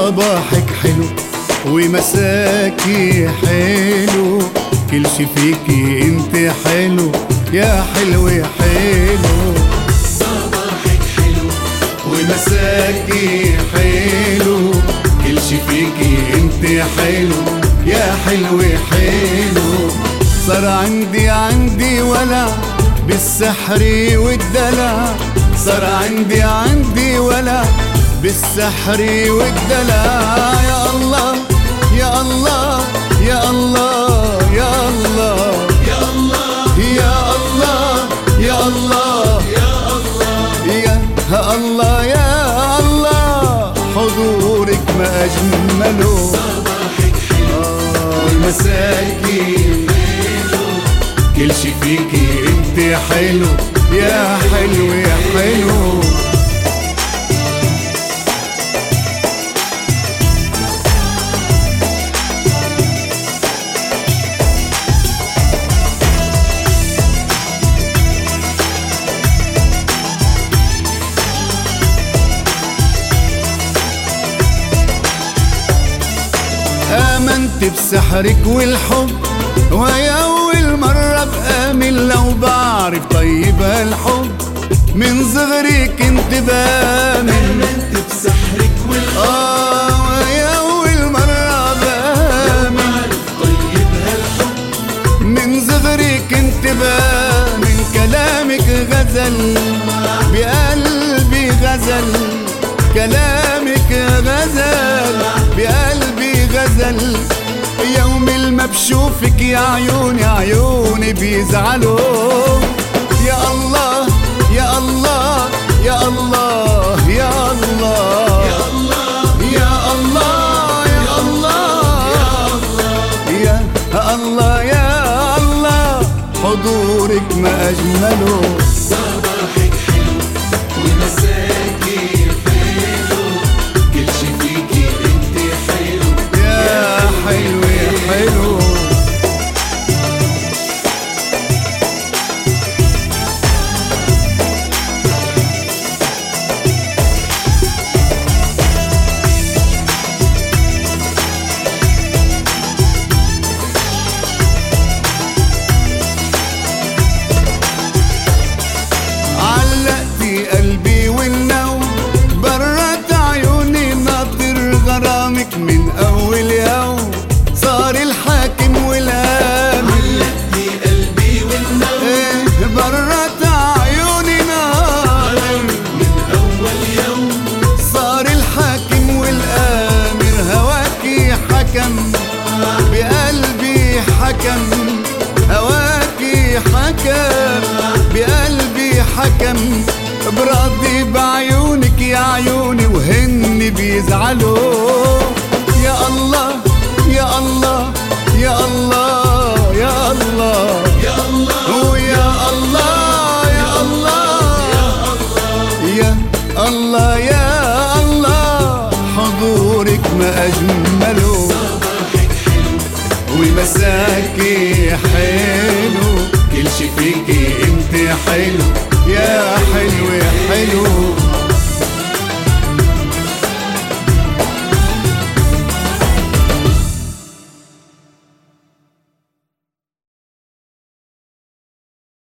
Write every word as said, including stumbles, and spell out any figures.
صباحك حلو ومساكي حلو، كل شي فيكي انت حلو يا حلو يا حلو. صباحك حلو ومساكي حلو، كل شي فيكي انت حلو يا حلو يا حلو. صار عندي عندي ولا بالسحر والدلع، صار عندي عندي ولا بالسحر والدلع. يا الله يا الله يا الله يا الله يا الله يا الله يا الله يا الله يا الله يا الله، حضورك ما أجمله. صباحك حلو والمساكي حلو كل شي فيكي انت حلو يا حلو يا حلو. آمنت بسحرك والحب، ويا أول مرة بآمن لو بعرف طيب الحب. من صغري كنت بآمن، آمنت بسحرك والحب آه ويا أول مرة بآمن طيب هالحب. من صغري كنت بآمن. كلامك غزل بقلبي غزل، كلامك غزل بقلبي غزل. يوم ما بشوفك يا عيوني عيوني بيزعلوا. يا الله يا الله يا الله يا الله يا الله يا الله يا الله يا الله يا الله، حضورك ما أجمله. صباحك حلو ومساكي حلو، كل شي فيكي انت حلو يا حلو يا حلو. علقتي قلبي والنوم، برات عيوني ناطر غرامك من أول يوم. صار الحاكم والآمن، علقتي قلبي والنوم إيه برات عيوني ناطر من أول يوم. صار الحاكم والآمر. هواكي حكم بقلبي حكم، هواكي حكم بقلبي حكم. براضي بعيونك يا عيوني وهن بيزعلوا. يا الله يا الله يا الله يا الله يا الله ويا الله يا الله يا الله يا الله، حضورك ما أجمله. صباحك حلو ومساكي حلو، كل شي فيكي انت حلو يا حلو يا حلو.